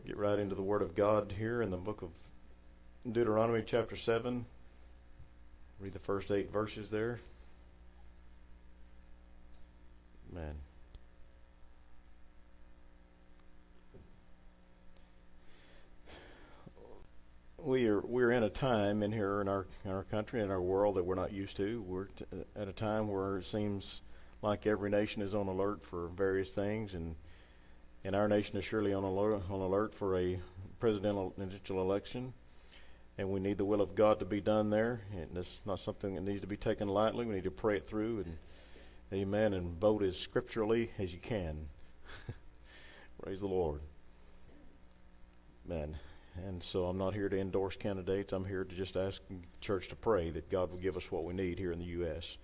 Get right into the Word of God here in the book of Deuteronomy chapter 7. Read the first 8 verses there. Man. We're in a time in here in our country, in our world, that we're not used to. We're at a time where it seems like every nation is on alert for various things, and our nation is surely on alert for a presidential election, and we need the will of God to be done there. And it's not something that needs to be taken lightly. We need to pray it through, and amen, and vote as scripturally as you can. Praise the Lord. Man. And so I'm not here to endorse candidates. I'm here to just ask the church to pray that God will give us what we need here in the U.S.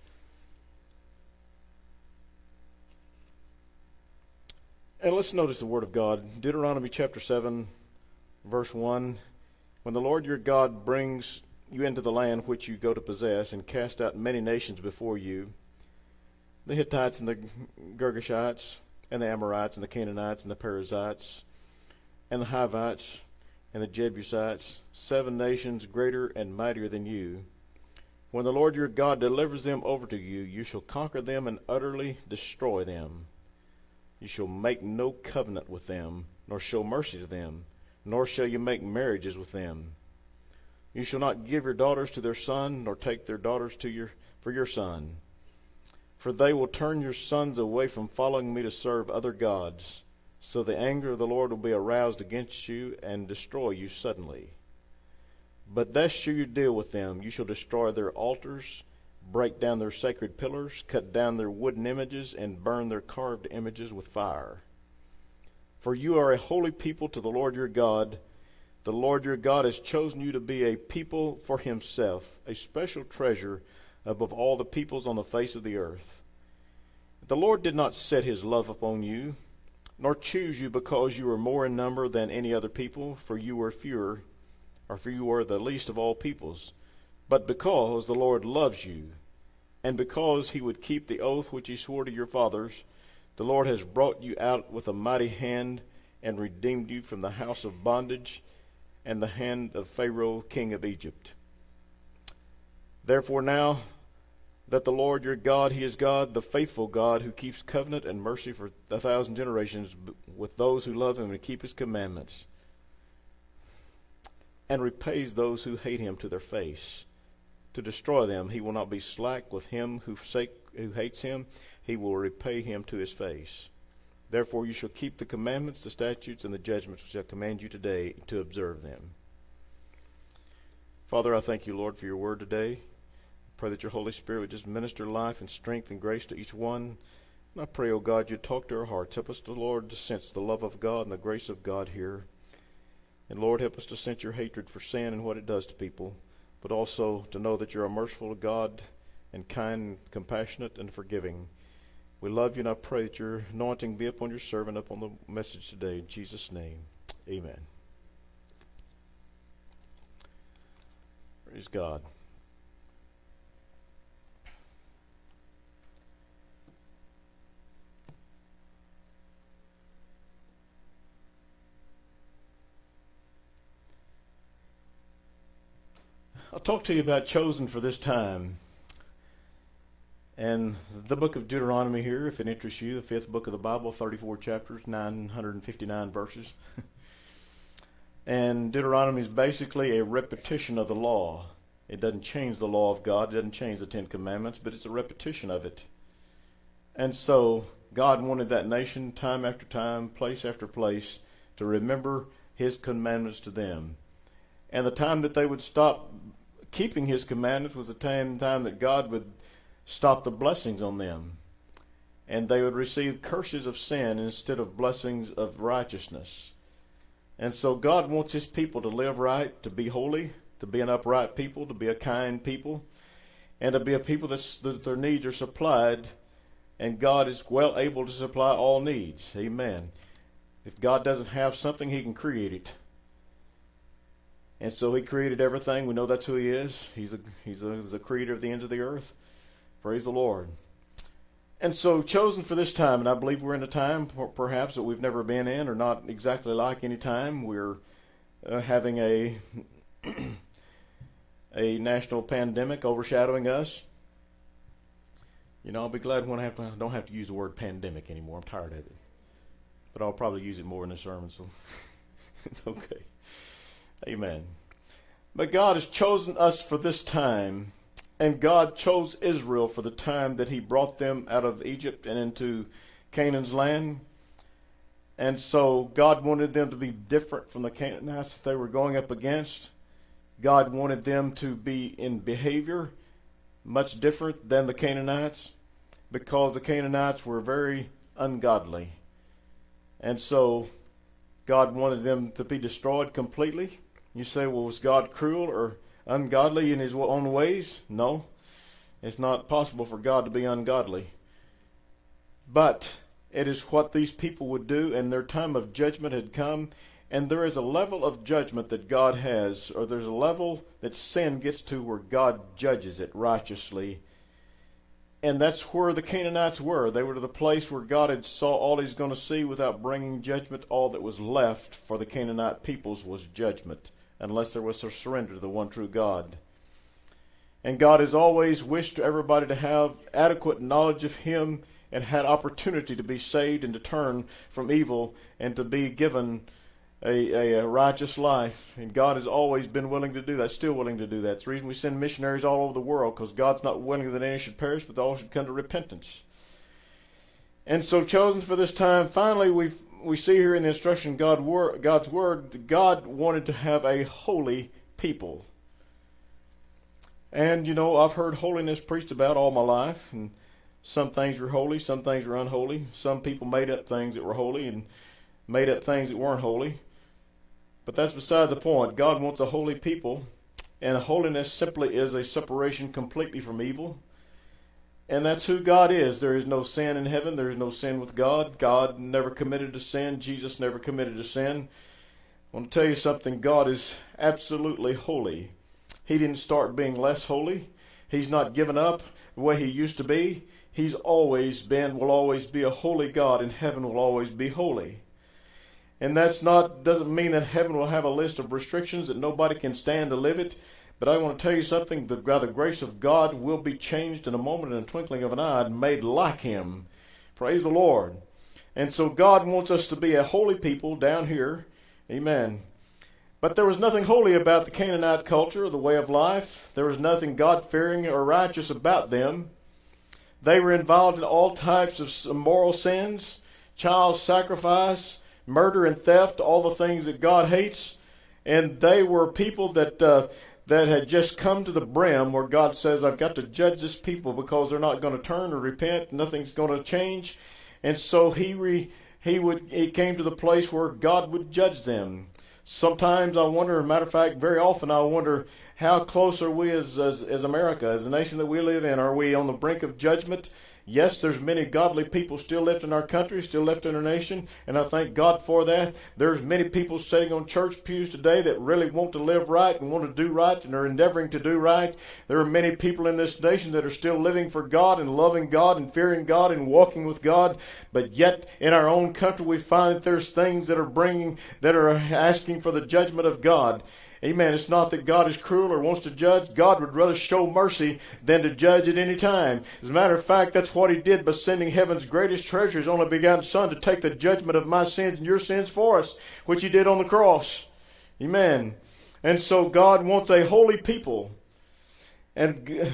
And let's notice the Word of God. Deuteronomy chapter 7, verse 1. When the Lord your God brings you into the land which you go to possess, and cast out many nations before you, the Hittites and the Girgashites, and the Amorites, and the Canaanites, and the Perizzites, and the Hivites, and the Jebusites, 7 nations greater and mightier than you. When the Lord your God delivers them over to you, you shall conquer them and utterly destroy them. You shall make no covenant with them, nor show mercy to them, nor shall you make marriages with them. You shall not give your daughters to their son, nor take their daughters for your son. For they will turn your sons away from following me to serve other gods. So the anger of the Lord will be aroused against you and destroy you suddenly. But thus shall you deal with them. You shall destroy their altars, break down their sacred pillars, cut down their wooden images, and burn their carved images with fire. For you are a holy people to the Lord your God. The Lord your God has chosen you to be a people for himself, a special treasure above all the peoples on the face of the earth. The Lord did not set his love upon you, nor choose you because you were more in number than any other people, for you were fewer, or for you were the least of all peoples, but because the Lord loves you, and because he would keep the oath which he swore to your fathers. The Lord has brought you out with a mighty hand, and redeemed you from the house of bondage, and the hand of Pharaoh king of Egypt. Therefore now, that the Lord your God, he is God, the faithful God, who keeps covenant and mercy for 1,000 generations with those who love him and keep his commandments, and repays those who hate him to their face. To destroy them, he will not be slack with him who hates him. He will repay him to his face. Therefore you shall keep the commandments, the statutes, and the judgments which I command you today, to observe them. Father, I thank you, Lord, for your word today. Pray that your Holy Spirit would just minister life and strength and grace to each one. And I pray, oh God, you'd talk to our hearts. Help us, Lord, to sense the love of God and the grace of God here. And Lord, help us to sense your hatred for sin and what it does to people, but also to know that you're a merciful God and kind and compassionate and forgiving. We love you, and I pray that your anointing be upon your servant, upon the message today. In Jesus' name, amen. Praise God. I'll talk to you about chosen for this time. And the book of Deuteronomy here, if it interests you, the 5th book of the Bible, 34 chapters, 959 verses. And Deuteronomy is basically a repetition of the law. It doesn't change the law of God. It doesn't change the 10 Commandments, but it's a repetition of it. And so God wanted that nation, time after time, place after place, to remember his commandments to them. And the time that they would stop keeping his commandments was the time that God would stop the blessings on them. And they would receive curses of sin instead of blessings of righteousness. And so God wants his people to live right, to be holy, to be an upright people, to be a kind people, and to be a people that their needs are supplied, and God is well able to supply all needs. Amen. If God doesn't have something, he can create it. And so he created everything. We know that's who he is. He's the creator of the ends of the earth. Praise the Lord. And so chosen for this time, and I believe we're in a time perhaps that we've never been in, or not exactly like any time. We're having a national pandemic overshadowing us. You know, I'll be glad when I don't have to use the word pandemic anymore. I'm tired of it. But I'll probably use it more in this sermon, so it's okay. Amen. But God has chosen us for this time. And God chose Israel for the time that he brought them out of Egypt and into Canaan's land. And so God wanted them to be different from the Canaanites they were going up against. God wanted them to be in behavior much different than the Canaanites, because the Canaanites were very ungodly. And so God wanted them to be destroyed completely. You say, well, was God cruel or ungodly in his own ways? No, it's not possible for God to be ungodly. But it is what these people would do, and their time of judgment had come. And there is a level of judgment that God has, or there's a level that sin gets to where God judges it righteously. And that's where the Canaanites were. They were to the place where God had saw all he's going to see without bringing judgment. All that was left for the Canaanite peoples was judgment, unless there was a surrender to the one true God. And God has always wished everybody to have adequate knowledge of him and had opportunity to be saved and to turn from evil and to be given a righteous life. And God has always been willing to do that, still willing to do that. It's the reason we send missionaries all over the world, because God's not willing that any should perish, but all should come to repentance. And so chosen for this time, finally we see here in the instruction God's word, God wanted to have a holy people. And, you know, I've heard holiness preached about all my life, and some things were holy, some things were unholy. Some people made up things that were holy and made up things that weren't holy. But that's beside the point. God wants a holy people, and holiness simply is a separation completely from evil. And that's who God is. There is no sin in heaven. There is no sin with God. God never committed a sin. Jesus never committed a sin. I want to tell you something. God is absolutely holy. He didn't start being less holy. He's not given up the way he used to be. He's always been, will always be a holy God, and heaven will always be holy. And doesn't mean that heaven will have a list of restrictions that nobody can stand to live it. But I want to tell you something. By the grace of God will be changed in a moment, in a twinkling of an eye, and made like him. Praise the Lord. And so God wants us to be a holy people down here. Amen. But there was nothing holy about the Canaanite culture, the way of life. There was nothing God-fearing or righteous about them. They were involved in all types of moral sins, child sacrifice, murder and theft, all the things that God hates. And they were people that had just come to the brim where God says, I've got to judge this people because they're not going to turn or repent. Nothing's going to change. And so he came to the place where God would judge them. Sometimes I wonder, as a matter of fact, very often I wonder, how close are we as America, as the nation that we live in? Are we on the brink of judgment? Yes, there's many godly people still left in our country, still left in our nation, and I thank God for that. There's many people sitting on church pews today that really want to live right and want to do right and are endeavoring to do right. There are many people in this nation that are still living for God and loving God and fearing God and walking with God, but yet in our own country we find that there's things that are asking for the judgment of God. Amen. It's not that God is cruel or wants to judge. God would rather show mercy than to judge at any time. As a matter of fact, that's what he did by sending heaven's greatest treasure, his only begotten Son, to take the judgment of my sins and your sins for us, which he did on the cross. Amen. And so God wants a holy people. And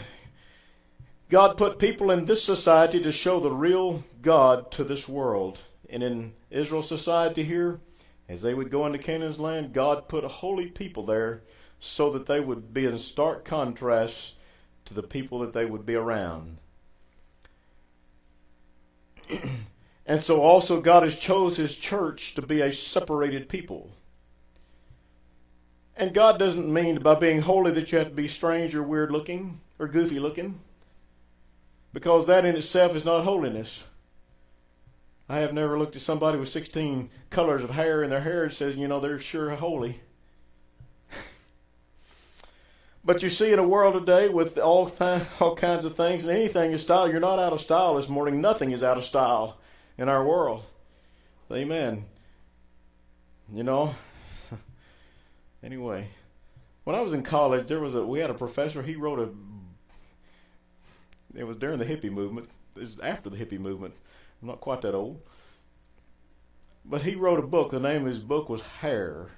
God put people in this society to show the real God to this world. And in Israel's society here, as they would go into Canaan's land, God put a holy people there so that they would be in stark contrast to the people that they would be around. And so also God has chose his church to be a separated people. And God doesn't mean by being holy that you have to be strange or weird looking or goofy looking, because that in itself is not holiness. I have never looked at somebody with 16 colors of hair in their hair and says, they're sure holy. But you see, in a world today with all kinds of things, and anything is style, you're not out of style this morning. Nothing is out of style in our world. Amen. You know, anyway, when I was in college, we had a professor. He wrote it was during the hippie movement. It was after the hippie movement. I'm not quite that old. But he wrote a book. The name of his book was Hair.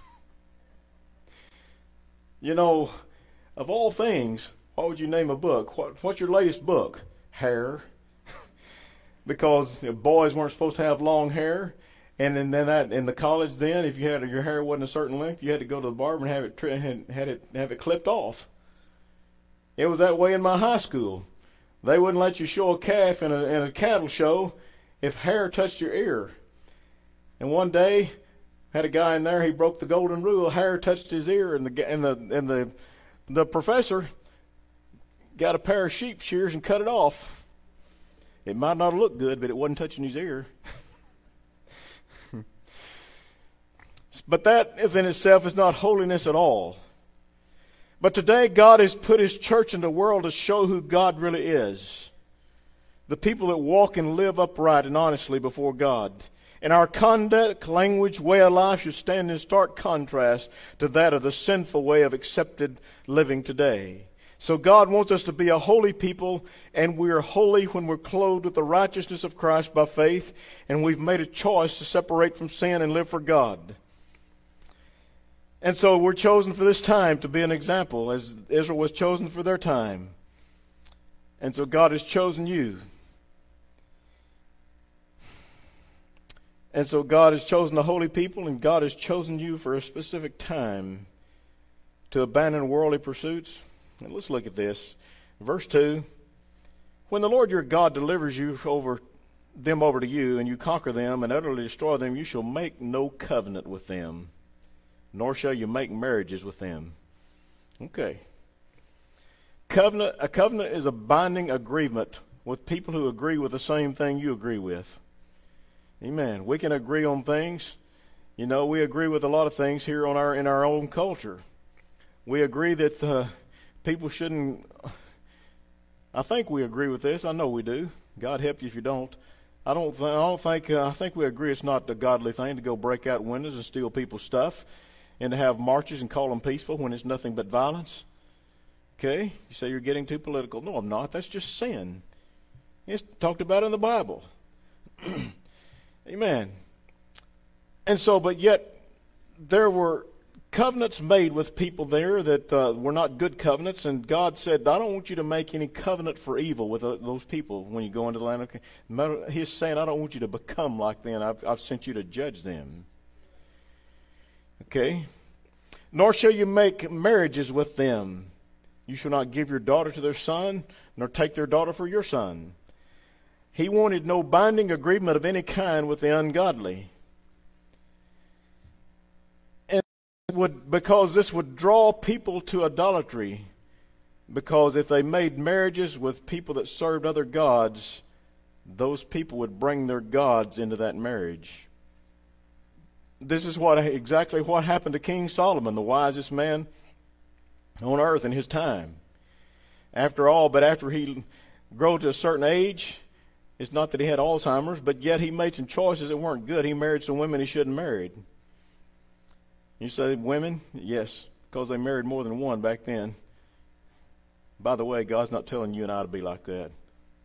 You know, of all things, what would you name a book? What's your latest book? Hair. Because boys weren't supposed to have long hair. And then that in the college, then if your hair wasn't a certain length, you had to go to the barber and have it clipped off. It was that way in my high school. They wouldn't let you show a calf in a cattle show if hair touched your ear. And one day, had a guy in there. He broke the golden rule. Hair touched his ear, and the professor got a pair of sheep shears and cut it off. It might not look good, but it wasn't touching his ear. But that in itself is not holiness at all. But today God has put His church in the world to show who God really is. The people that walk and live upright and honestly before God. And our conduct, language, way of life should stand in stark contrast to that of the sinful way of accepted living today. So God wants us to be a holy people, and we are holy when we're clothed with the righteousness of Christ by faith, and we've made a choice to separate from sin and live for God. And so we're chosen for this time to be an example, as Israel was chosen for their time. And so God has chosen you. And so God has chosen the holy people, and God has chosen you for a specific time to abandon worldly pursuits. And let's look at this. Verse 2, when the Lord your God delivers over to you, and you conquer them and utterly destroy them, you shall make no covenant with them, nor shall you make marriages with them. Okay. A covenant is a binding agreement with people who agree with the same thing you agree with. Amen. We can agree on things. You know, we agree with a lot of things here in our own culture. We agree that people shouldn't. I think we agree with this. I know we do. God help you if you don't. I think we agree it's not the godly thing to go break out windows and steal people's stuff, and to have marches and call them peaceful when it's nothing but violence. Okay? You say you're getting too political. No, I'm not. That's just sin. It's talked about in the Bible. Amen. And so, but yet, there were covenants made with people there that were not good covenants, and God said, I don't want you to make any covenant for evil with those people when you go into the land. Okay? He's saying, I don't want you to become like them. I've sent you to judge them. Okay? Nor shall you make marriages with them. You shall not give your daughter to their son, nor take their daughter for your son. He wanted no binding agreement of any kind with the ungodly. And because this would draw people to idolatry. Because if they made marriages with people that served other gods, those people would bring their gods into that marriage. This is exactly what happened to King Solomon, the wisest man on earth in his time. After he grew to a certain age, it's not that he had Alzheimer's, but yet he made some choices that weren't good. He married some women he shouldn't have married. You say women? Yes, because they married more than one back then. By the way, God's not telling you and I to be like that.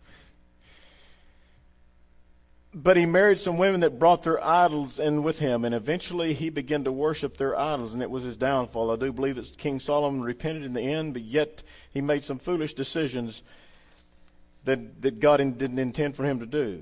But he married some women that brought their idols in with him, and eventually he began to worship their idols, and it was his downfall. I do believe that King Solomon repented in the end, but yet he made some foolish decisions that God didn't intend for him to do.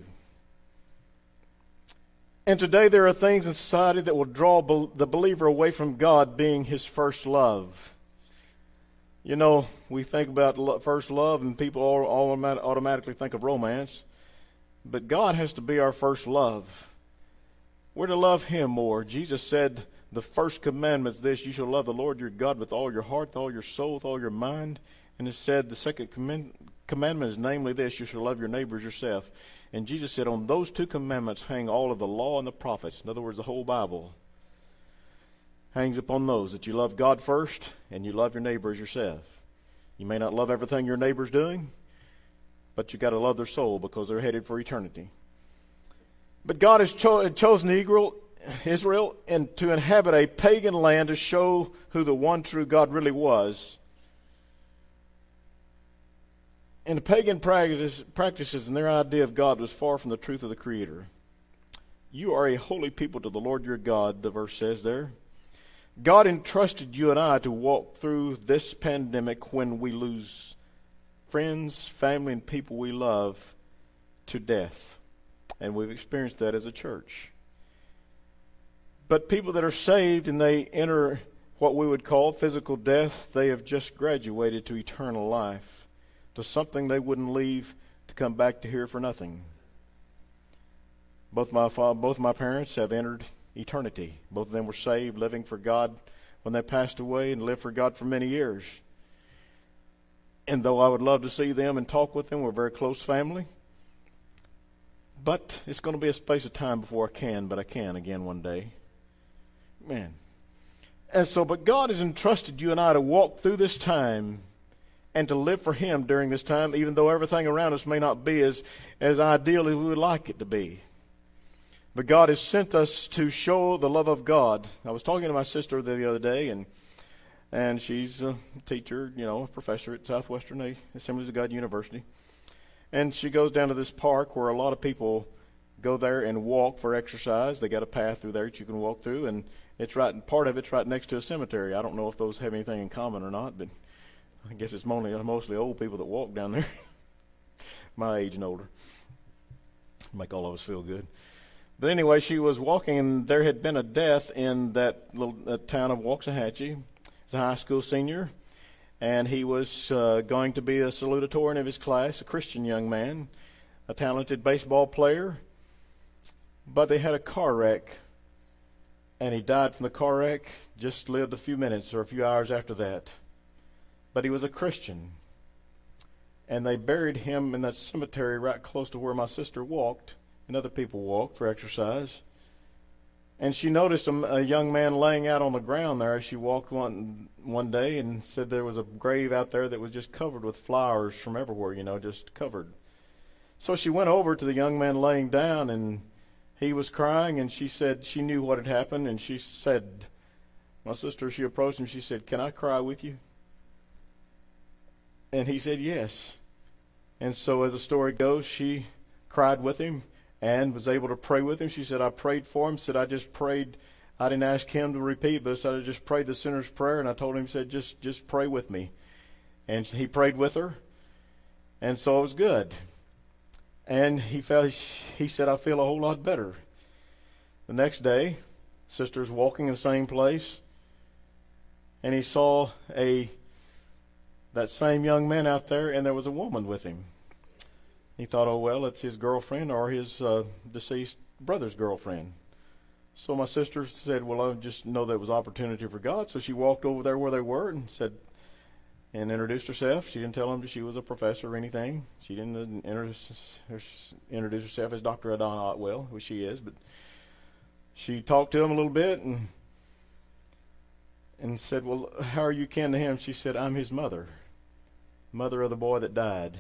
And today there are things in society that will draw the believer away from God being his first love. You know, we think about first love and people automatically think of romance. But God has to be our first love. We're to love Him more. Jesus said the first commandment is this: you shall love the Lord your God with all your heart, with all your soul, with all your mind. And it said the second commandment is namely this: you shall love your neighbors yourself. And Jesus said on those two commandments hang all of the law and the prophets. In other words, the whole Bible. hangs upon those, that you love God first and you love your neighbor as yourself. You may not love everything your neighbor's doing, but you got to love their soul because they're headed for eternity. But God has chosen Israel and to inhabit a pagan land to show who the one true God really was. And the pagan practices and their idea of God was far from the truth of the Creator. You are a holy people to the Lord your God, the verse says there. God entrusted you and I to walk through this pandemic when we lose friends, family, and people we love to death. And we've experienced that as a church. But people that are saved and they enter what we would call physical death, they have just graduated to eternal life, to something they wouldn't leave to come back to here for nothing. Both my parents have entered eternity. Both of them were saved, living for God when they passed away, and lived for God for many years. And though I would love to see them and talk with them, we're a very close family. But it's going to be a space of time before I can, but I can again one day. Man. And so, but God has entrusted you and I to walk through this time and to live for Him during this time, even though everything around us may not be as ideal as we would like it to be. But God has sent us to show the love of God. I was talking to my sister the other day, and she's a teacher, a professor at Southwestern Assemblies of God University. And she goes down to this park where a lot of people go there and walk for exercise. They got a path through there that you can walk through, and part of it's right next to a cemetery. I don't know if those have anything in common or not, but I guess it's mostly old people that walk down there, my age and older. Make all of us feel good. But anyway, she was walking, and there had been a death in that little town of Waxahachie. He's a high school senior, and he was going to be a salutatorian of his class, a Christian young man, a talented baseball player. But they had a car wreck, and he died from the car wreck, just lived a few minutes or a few hours after that. But he was a Christian, and they buried him in that cemetery right close to where my sister walked, and other people walked for exercise. And she noticed a young man laying out on the ground there as she walked one day, and said there was a grave out there that was just covered with flowers from everywhere, just covered. So she went over to the young man laying down, and he was crying, and she said she knew what had happened, and she said, my sister, she approached him, she said, "Can I cry with you?" And he said yes. And so as the story goes, she cried with him and was able to pray with him. She said, I prayed for him. Said, I just prayed. I didn't ask him to repeat, but I said, I just prayed the sinner's prayer. And I told him, said, just pray with me. And he prayed with her. And so it was good. And he said, I feel a whole lot better. The next day, sister's walking in the same place. And he saw that same young man out there, and there was a woman with him. He thought, oh, well, it's his girlfriend or his deceased brother's girlfriend. So my sister said, well, I just know that was opportunity for God. So she walked over there where they were and introduced herself. She didn't tell him that she was a professor or anything. She didn't introduce herself as Dr. Adana Otwell, which she is. But she talked to him a little bit and said, well, how are you kin to him? She said, I'm his mother of the boy that died.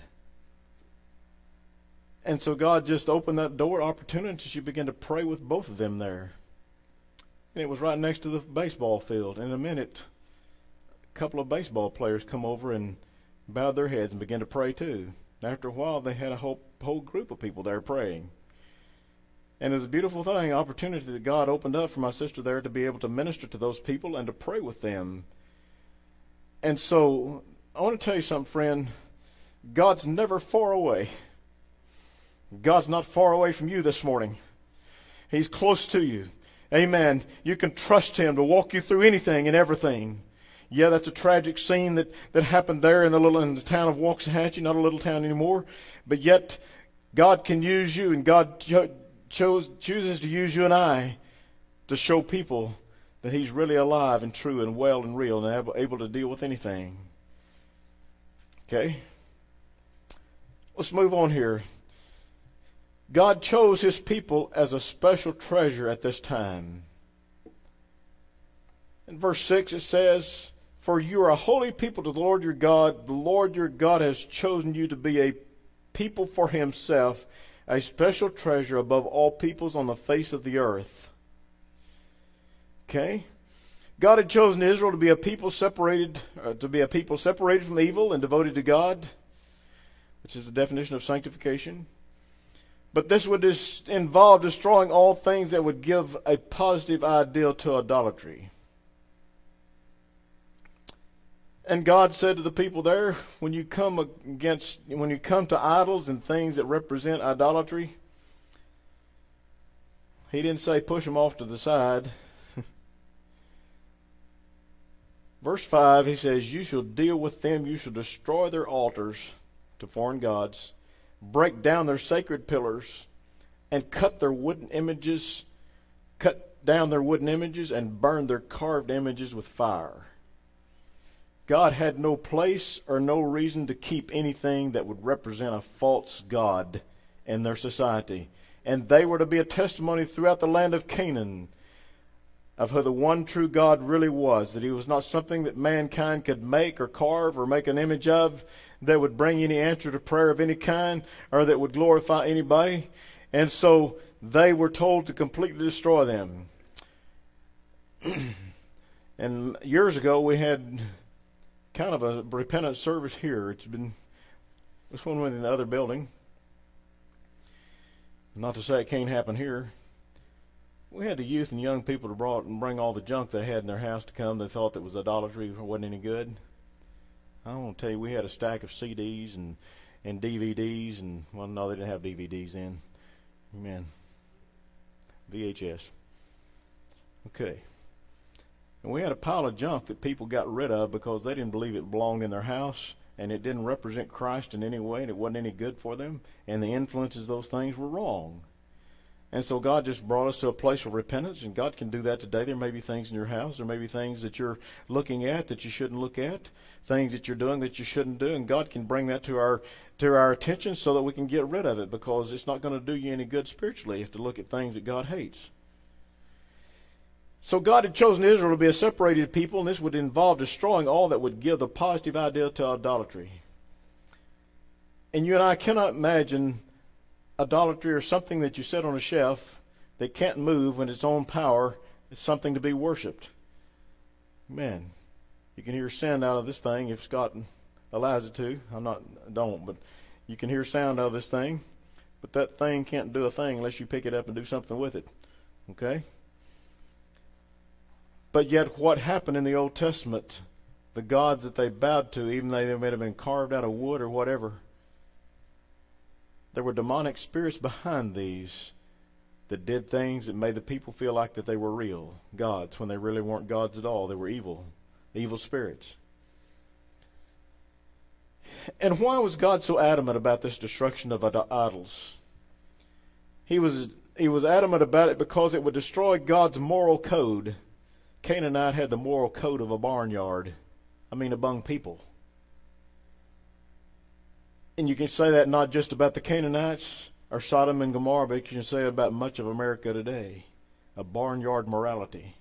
And so God just opened that door opportunity. She began to pray with both of them there. And it was right next to the baseball field. In a minute, a couple of baseball players come over and bowed their heads and began to pray too. And after a while, they had a whole group of people there praying. And it was a beautiful thing, opportunity that God opened up for my sister there to be able to minister to those people and to pray with them. And so I want to tell you something, friend. God's never far away. God's not far away from you this morning. He's close to you. Amen. You can trust Him to walk you through anything and everything. Yeah, that's a tragic scene that happened there in the town of Waxahachie, not a little town anymore. But yet, God can use you, and God chooses to use you and I to show people that He's really alive and true and well and real and able to deal with anything. Okay? Let's move on here. God chose His people as a special treasure at this time. In verse 6 it says, "For you are a holy people to the Lord your God. The Lord your God has chosen you to be a people for himself, a special treasure above all peoples on the face of the earth." Okay? God had chosen Israel to be a people separated from evil and devoted to God, which is the definition of sanctification. But this would involve destroying all things that would give a positive ideal to idolatry. And God said to the people there, when you come to idols and things that represent idolatry, he didn't say push them off to the side. Verse 5, he says, "You shall deal with them, you shall destroy their altars to foreign gods, break down their sacred pillars, and cut down their wooden images, and burn their carved images with fire." God had no place or no reason to keep anything that would represent a false god in their society. And they were to be a testimony throughout the land of Canaan of who the one true God really was, that he was not something that mankind could make or carve or make an image of that would bring any answer to prayer of any kind or that would glorify anybody. And so they were told to completely destroy them. And years ago we had kind of a repentance service here. This one went in the other building. Not to say it can't happen here. We had the youth and young people to bring all the junk they had in their house to come. They thought that was idolatry or wasn't any good. I want to tell you, we had a stack of CDs and DVDs, and well, no, they didn't have DVDs then. Amen. VHS. Okay. And we had a pile of junk that people got rid of because they didn't believe it belonged in their house, and it didn't represent Christ in any way, and it wasn't any good for them, and the influences of those things were wrong. And so God just brought us to a place of repentance, and God can do that today. There may be things in your house, there may be things that you're looking at that you shouldn't look at, things that you're doing that you shouldn't do, and God can bring that to our attention so that we can get rid of it, because it's not going to do you any good spiritually if to look at things that God hates. So God had chosen Israel to be a separated people, and this would involve destroying all that would give the positive idea to idolatry. And you and I cannot imagine idolatry or something that you set on a shelf that can't move when its own power is something to be worshipped. Man, you can hear sound out of this thing if Scott allows it to. But you can hear sound out of this thing. But that thing can't do a thing unless you pick it up and do something with it. Okay? But yet what happened in the Old Testament, the gods that they bowed to, even though they may have been carved out of wood or whatever, there were demonic spirits behind these that did things that made the people feel like that they were real gods when they really weren't gods at all. They were evil spirits. And why was God so adamant about this destruction of idols? He was adamant about it because it would destroy God's moral code. Canaanite had the moral code of a barnyard. Among people. And you can say that not just about the Canaanites or Sodom and Gomorrah, but you can say it about much of America today. A barnyard morality.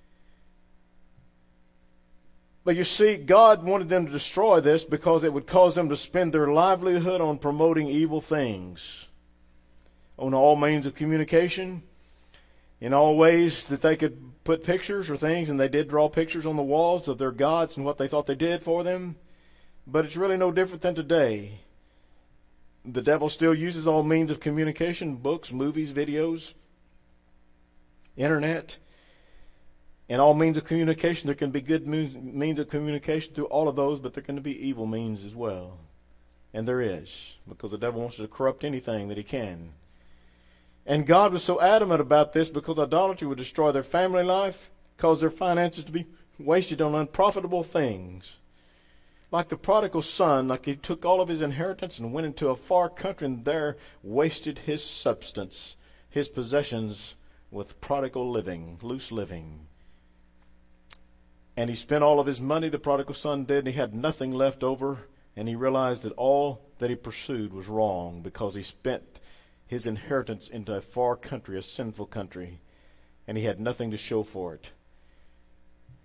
But you see, God wanted them to destroy this because it would cause them to spend their livelihood on promoting evil things. On all means of communication, in all ways that they could put pictures or things, and they did draw pictures on the walls of their gods and what they thought they did for them. But it's really no different than today. The devil still uses all means of communication, books, movies, videos, internet, and all means of communication. There can be good means of communication through all of those, but there can be evil means as well. And there is, because the devil wants to corrupt anything that he can. And God was so adamant about this because idolatry would destroy their family life, cause their finances to be wasted on unprofitable things. Like the prodigal son, like he took all of his inheritance and went into a far country and there wasted his substance, his possessions with prodigal living, loose living. And he spent all of his money, the prodigal son did, and he had nothing left over, and he realized that all that he pursued was wrong because he spent his inheritance into a far country, a sinful country, and he had nothing to show for it.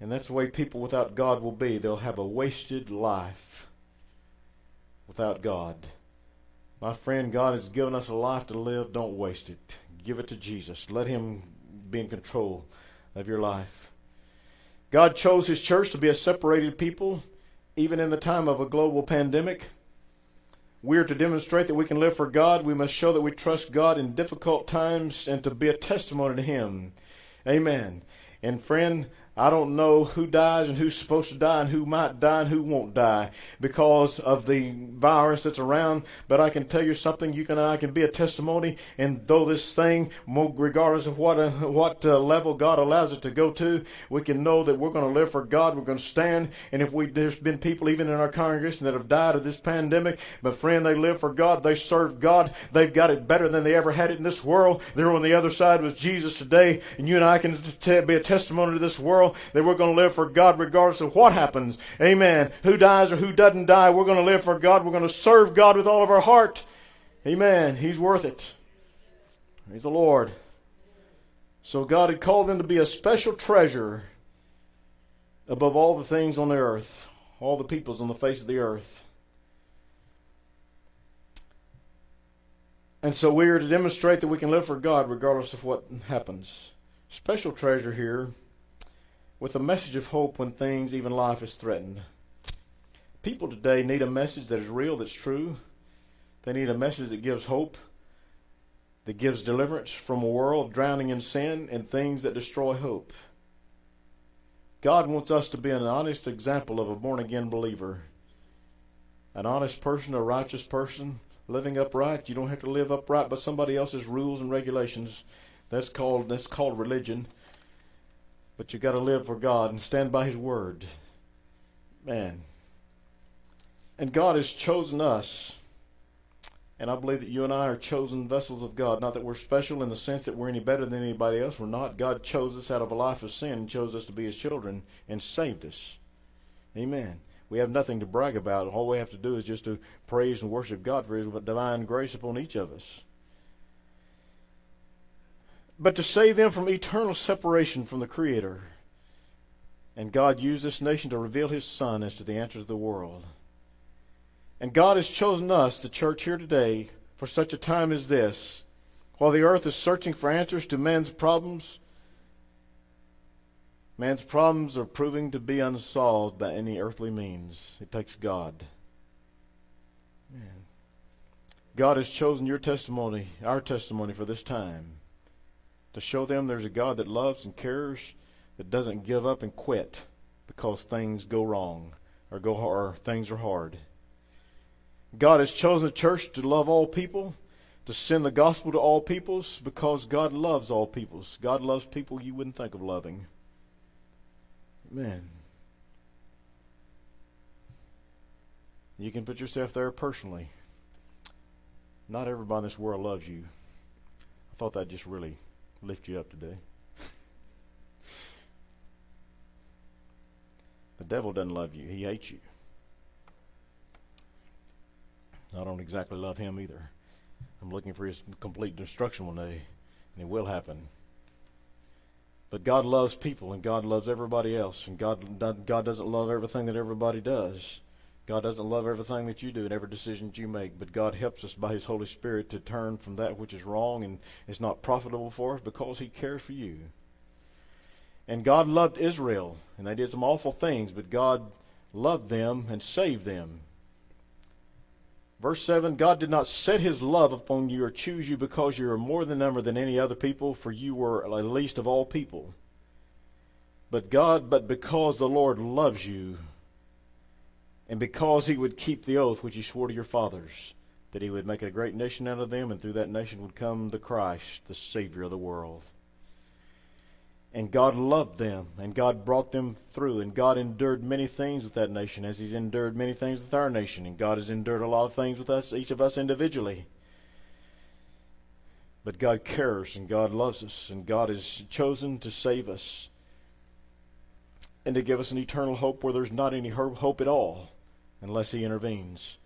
And that's the way people without God will be. They'll have a wasted life without God. My friend, God has given us a life to live. Don't waste it. Give it to Jesus. Let Him be in control of your life. God chose His church to be a separated people, even in the time of a global pandemic. We are to demonstrate that we can live for God. We must show that we trust God in difficult times and to be a testimony to Him. Amen. And friend, I don't know who dies and who's supposed to die and who might die and who won't die because of the virus that's around. But I can tell you something, you and I can be a testimony. And though this thing, regardless of what level God allows it to go to, we can know that we're going to live for God. We're going to stand. And if there's been people even in our congregation that have died of this pandemic, but friend, they live for God. They serve God. They've got it better than they ever had it in this world. They're on the other side with Jesus today. And you and I can be a testimony to this world that we're going to live for God regardless of what happens. Amen. Who dies or who doesn't die, we're going to live for God. We're going to serve God with all of our heart. Amen. He's worth it. He's the Lord. So God had called them to be a special treasure above all the things on the earth, all the peoples on the face of the earth. And so we are to demonstrate that we can live for God regardless of what happens. Special treasure here, with a message of hope when things, even life, is threatened. People today need a message that is real, that's true. They need a message that gives hope, that gives deliverance from a world drowning in sin and things that destroy hope. God wants us to be an honest example of a born-again believer. An honest person, a righteous person, living upright. You don't have to live upright by somebody else's rules and regulations. That's called religion. But you got to live for God and stand by His word. Man. And God has chosen us. And I believe that you and I are chosen vessels of God. Not that we're special in the sense that we're any better than anybody else. We're not. God chose us out of a life of sin and chose us to be His children and saved us. Amen. We have nothing to brag about. All we have to do is just to praise and worship God for His divine grace upon each of us. But to save them from eternal separation from the Creator. And God used this nation to reveal His Son as to the answers of the world. And God has chosen us, the church here today, for such a time as this. While the earth is searching for answers to man's problems are proving to be unsolved by any earthly means. It takes God. Man. God has chosen your testimony, our testimony for this time, to show them there's a God that loves and cares, that doesn't give up and quit because things go wrong or things are hard. God has chosen a church to love all people, to send the gospel to all peoples, because God loves all peoples. God loves people you wouldn't think of loving. Amen. You can put yourself there personally. Not everybody in this world loves you. I thought that just really lift you up today. The devil doesn't love you. He hates you. I don't exactly love him either. I'm looking for his complete destruction one day, and it will happen. But God loves people, and God loves everybody else, and God doesn't love everything that everybody does. God doesn't love everything that you do and every decision that you make, but God helps us by His Holy Spirit to turn from that which is wrong and is not profitable for us because He cares for you. And God loved Israel, and they did some awful things, but God loved them and saved them. Verse 7, God did not set His love upon you or choose you because you are more than number than any other people, for you were the least of all people. But because the Lord loves you, and because He would keep the oath which He swore to your fathers, that He would make a great nation out of them, and through that nation would come the Christ, the Savior of the world. And God loved them, and God brought them through, and God endured many things with that nation, as He's endured many things with our nation, and God has endured a lot of things with us, each of us individually. But God cares, and God loves us, and God has chosen to save us, and to give us an eternal hope where there's not any hope at all, unless He intervenes.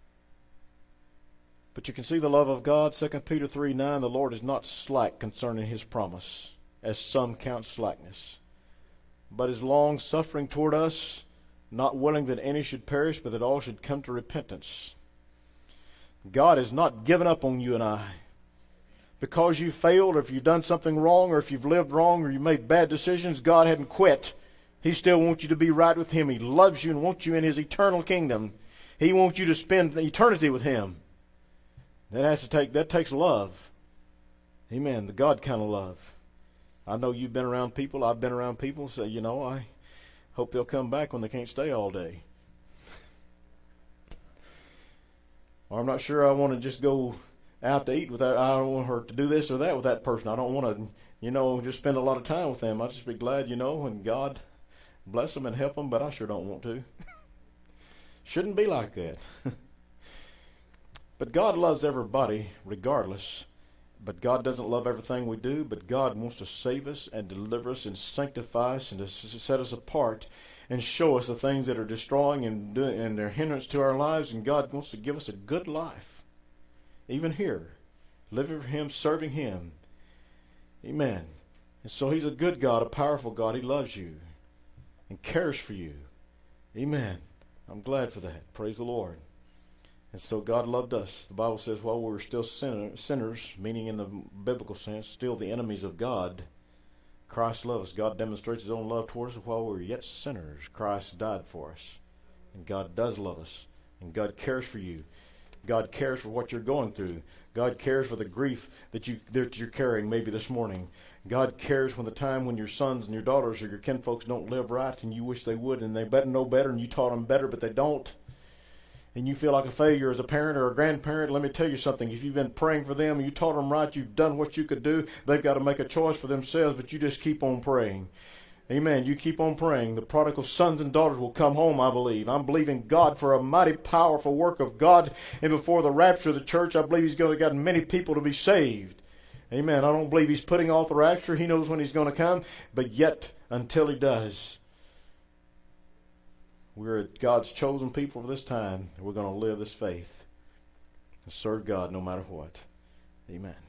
But you can see the love of God. 2 Peter 3:9, the Lord is not slack concerning His promise, as some count slackness, but is long-suffering toward us, not willing that any should perish, but that all should come to repentance. God has not given up on you and I. Because you failed, or if you've done something wrong, or if you've lived wrong, or you made bad decisions, God hadn't quit. He still wants you to be right with Him. He loves you and wants you in His eternal kingdom. He wants you to spend eternity with Him. That takes love. Amen. The God kind of love. I know you've been around people. I've been around people. So, I hope they'll come back when they can't stay all day. Or I'm not sure I want to just go out to eat with that. I don't want her to do this or that with that person. I don't want to, just spend a lot of time with them. I'll just be glad, and God bless them and help them, but I sure don't want to. Shouldn't be like that. But God loves everybody regardless. But God doesn't love everything we do, but God wants to save us and deliver us and sanctify us and to set us apart and show us the things that are destroying and they're hindrance to our lives, and God wants to give us a good life. Even here, living for Him, serving Him. Amen. And so He's a good God, a powerful God. He loves you and cares for you. Amen. I'm glad for that. Praise the Lord. And so God loved us. The Bible says while we were still sinners, meaning in the biblical sense, still the enemies of God, Christ loved us. God demonstrates His own love towards us while we were yet sinners. Christ died for us. And God does love us. And God cares for you. God cares for what you're going through. God cares for the grief that you're carrying maybe this morning. God cares when the time when your sons and your daughters or your kinfolks don't live right and you wish they would, and they better know better and you taught them better, but they don't. And you feel like a failure as a parent or a grandparent. Let me tell you something. If you've been praying for them and you taught them right, you've done what you could do, they've got to make a choice for themselves, but you just keep on praying. Amen. You keep on praying. The prodigal sons and daughters will come home, I believe. I'm believing God for a mighty powerful work of God. And before the rapture of the church, I believe He's going to get many people to be saved. Amen. I don't believe He's putting off the rapture. He knows when He's going to come. But yet, until He does, we're God's chosen people for this time. We're going to live this faith and serve God no matter what. Amen.